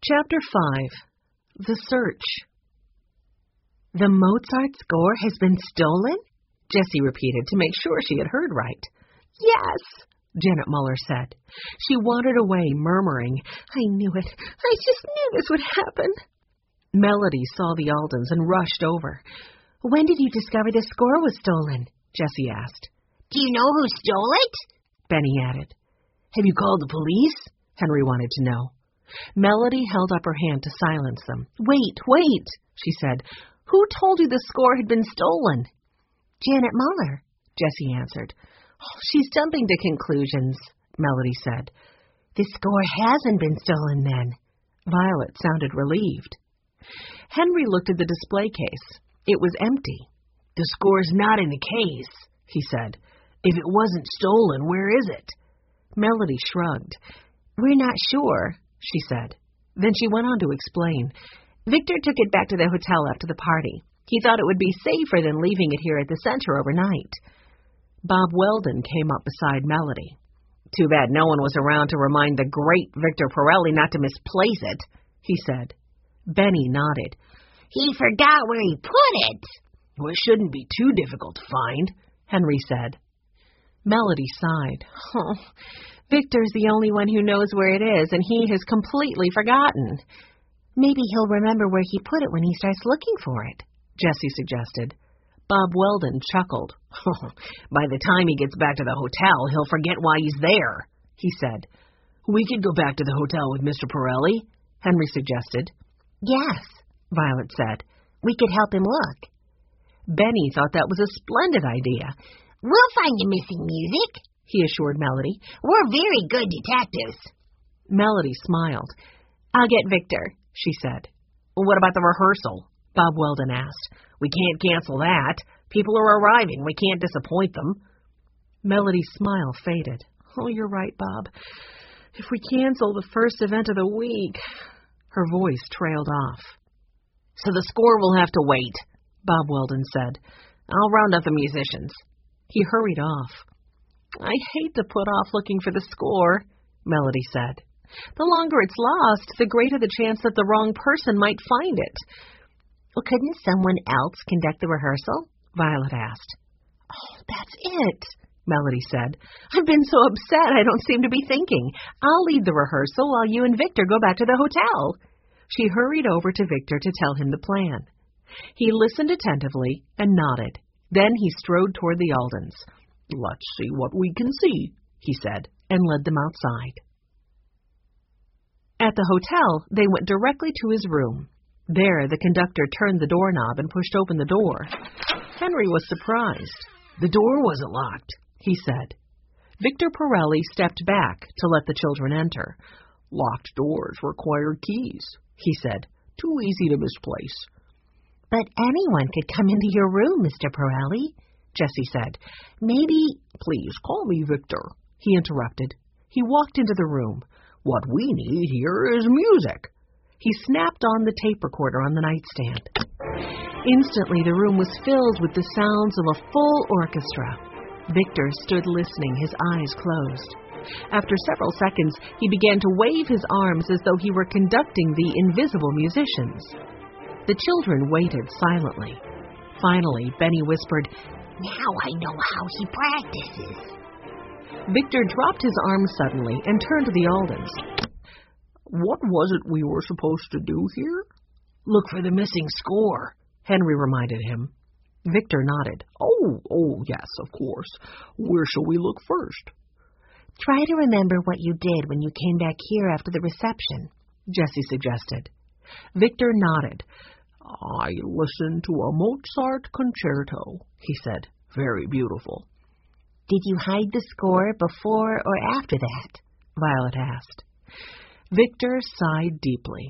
Chapter 5. The Search. The Mozart score has been stolen? Jessie repeated to make sure she had heard right. Yes, Janet Muller said. She wandered away, murmuring, I knew it. I just knew this would happen. Melody saw the Aldens and rushed over. When did you discover the score was stolen? Jessie asked. Do you know who stole it? Benny added. Have you called the police? Henry wanted to know. Melody held up her hand to silence them. Wait, she said. Who told you the score had been stolen? Janet Muller, Jessie answered. Oh, she's jumping to conclusions, Melody said. The score hasn't been stolen then. Violet sounded relieved. Henry looked at the display case. It was empty. The score's not in the case, he said. If it wasn't stolen, where is it? Melody shrugged. We're not sure, she said. Then she went on to explain. Victor took it back to the hotel after the party. He thought it would be safer than leaving it here at the center overnight. Bob Weldon came up beside Melody. Too bad no one was around to remind the great Victor Pirelli not to misplace it, he said. Benny nodded. He forgot where he put it. Well, it shouldn't be too difficult to find, Henry said. Melody sighed. Oh, Victor's the only one who knows where it is, and he has completely forgotten. Maybe he'll remember where he put it when he starts looking for it, Jessie suggested. Bob Weldon chuckled. By the time he gets back to the hotel, he'll forget why he's there, he said. We could go back to the hotel with Mr. Pirelli, Henry suggested. Yes, Violet said. We could help him look. Benny thought that was a splendid idea. We'll find the missing music, he assured Melody. We're very good detectives. Melody smiled. I'll get Victor, she said. Well, what about the rehearsal? Bob Weldon asked. We can't cancel that. People are arriving. We can't disappoint them. Melody's smile faded. Oh, you're right, Bob. If we cancel the first event of the week... Her voice trailed off. So the score will have to wait, Bob Weldon said. I'll round up the musicians. He hurried off. I hate to put off looking for the score, Melody said. The longer it's lost, the greater the chance that the wrong person might find it. Well, couldn't someone else conduct the rehearsal? Violet asked. Oh, that's it, Melody said. I've been so upset I don't seem to be thinking. I'll lead the rehearsal while you and Victor go back to the hotel. She hurried over to Victor to tell him the plan. He listened attentively and nodded. Then he strode toward the Aldens. Let's see what we can see, he said, and led them outside. At the hotel, they went directly to his room. There, the conductor turned the doorknob and pushed open the door. Henry was surprised. The door wasn't locked, he said. Victor Pirelli stepped back to let the children enter. Locked doors require keys, he said. Too easy to misplace. But anyone could come into your room, Mr. Pirelli, Jessie said. Maybe... Please call me Victor, he interrupted. He walked into the room. What we need here is music. He snapped on the tape recorder on the nightstand. Instantly, the room was filled with the sounds of a full orchestra. Victor stood listening, his eyes closed. After several seconds, he began to wave his arms as though he were conducting the invisible musicians. The children waited silently. Finally, Benny whispered, Now I know how he practices. Victor dropped his arms suddenly and turned to the Aldens. What was it we were supposed to do here? Look for the missing score, Henry reminded him. Victor nodded. Oh, yes, of course. Where shall we look first? Try to remember what you did when you came back here after the reception, Jessie suggested. Victor nodded. I listened to a Mozart concerto, he said. Very beautiful. Did you hide the score before or after that? Violet asked. Victor sighed deeply.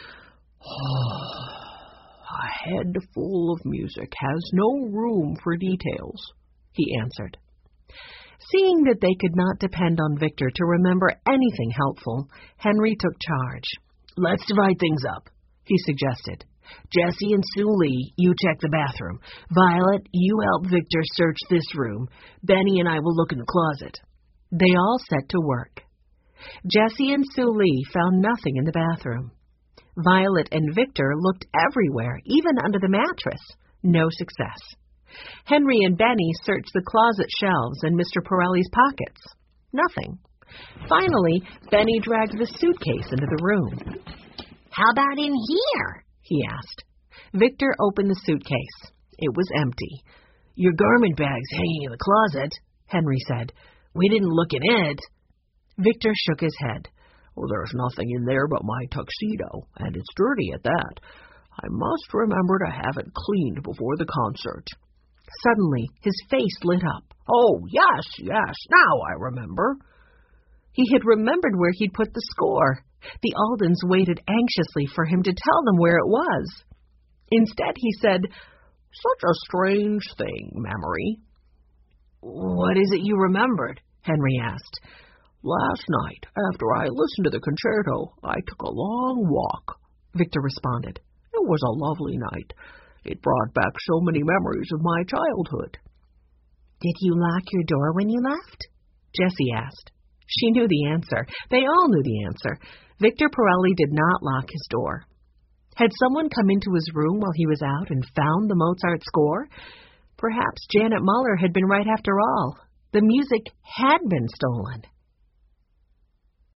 A head full of music has no room for details, he answered. Seeing that they could not depend on Victor to remember anything helpful, Henry took charge. Let's divide things up, he suggested. Jessie and Sue Lee, you check the bathroom. Violet, you help Victor search this room. Benny and I will look in the closet. They all set to work. Jessie and Sue Lee found nothing in the bathroom. Violet and Victor looked everywhere, even under the mattress. No success. Henry and Benny searched the closet shelves and Mr. Pirelli's pockets. Nothing. Finally, Benny dragged the suitcase into the room. How about in here? He asked. Victor opened the suitcase. It was empty. Your garment bag's hanging in the closet, Henry said. We didn't look in it. Victor shook his head. Well, there's nothing in there but my tuxedo, and it's dirty at that. I must remember to have it cleaned before the concert. Suddenly, his face lit up. Oh, yes, now I remember. He had remembered where he'd put the score. The Aldens waited anxiously for him to tell them where it was. Instead, he said, Such a strange thing, memory. What is it you remembered? Henry asked. Last night, after I listened to the concerto, I took a long walk, Victor responded. It was a lovely night. It brought back so many memories of my childhood. Did you lock your door when you left? Jessie asked. She knew the answer. They all knew the answer. Victor Pirelli did not lock his door. Had someone come into his room while he was out and found the Mozart score? Perhaps Janet Muller had been right after all. The music had been stolen.